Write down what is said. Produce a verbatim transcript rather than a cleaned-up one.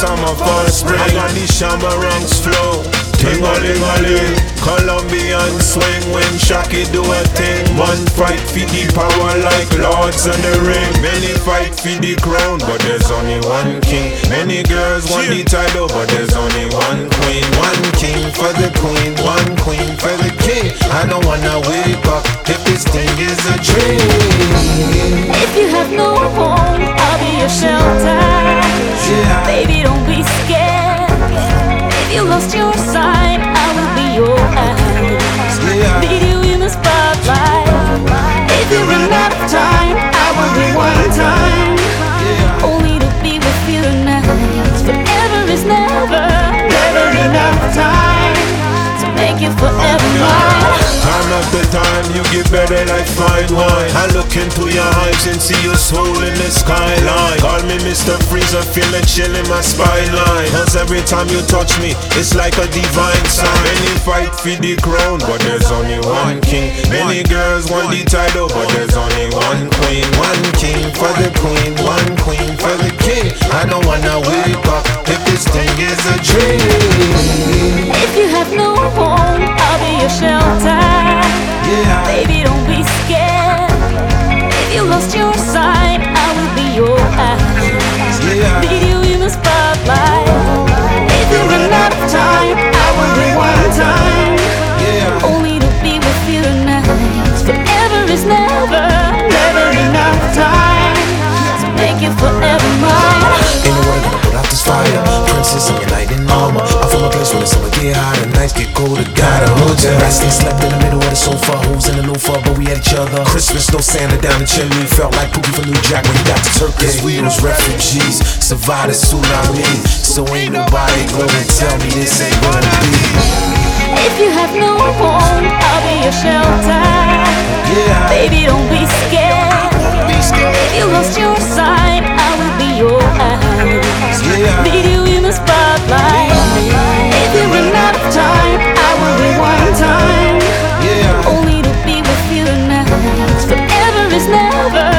summer, fall, spring. I got the Shamarangs flow. Ting-a-ling-a-ling, Colombian swing when Shaki do a thing. Man fight for the power like lords in the ring. Many fight for the crown, but there's only one king. Many girls want the title, but there's only one queen. One king for the queen, one queen for the king. I don't wanna wake up if this thing is a dream. If you have no home, I'll be your shelter. Yeah. Baby, don't be scared. If you lost your sight, I will be your eyes. Yeah. Lead you in the spotlight. If you run out of time, I will be one time. Yeah. Only to be with you tonight. Forever is never, never enough time to make you forever mine. Time after time, you get better like fine wine. I look into your eyes and see your soul in the skyline. Call me Mister Freezer, feel a chill in my spine line. Cause every time you touch me, it's like a divine sign. Many fight for the crown, but there's only one king. Many girls want the title, but there's only one queen. One king for the queen, one queen for the king. I don't wanna wake up if this thing is a dream. If you have no home, I'll be your shelter. Yeah. Baby, don't be scared. If you lost your sight, I will be your eyes. Yeah. Lead you in the spotlight. If you run out of time, I will be one time. Yeah. Only to be with you tonight. Forever is never, never enough time to make you forever mine. Ain't no way gonna put out this fire. Princess in your night in armor. I'm from a place where the summer get hot and nights get colder. Gotta hold ya. Resting slept in the middle of the sofa. Who's in the loofah, but we had each other. Christmas, no Santa down the chimney. Felt like Pookie from New Jack when he got to Turkey. We was refugees, survived a tsunami. So ain't nobody gonna tell me this ain't gonna be. If you have no home, I'll be your shelter. Yeah. Baby, don't be scared. If you lost your sight, I will be your eyes. Yeah. Lead you in the spotlight. If you run out of time, I will be one time. Yeah. Only to be with you tonight. Forever is never,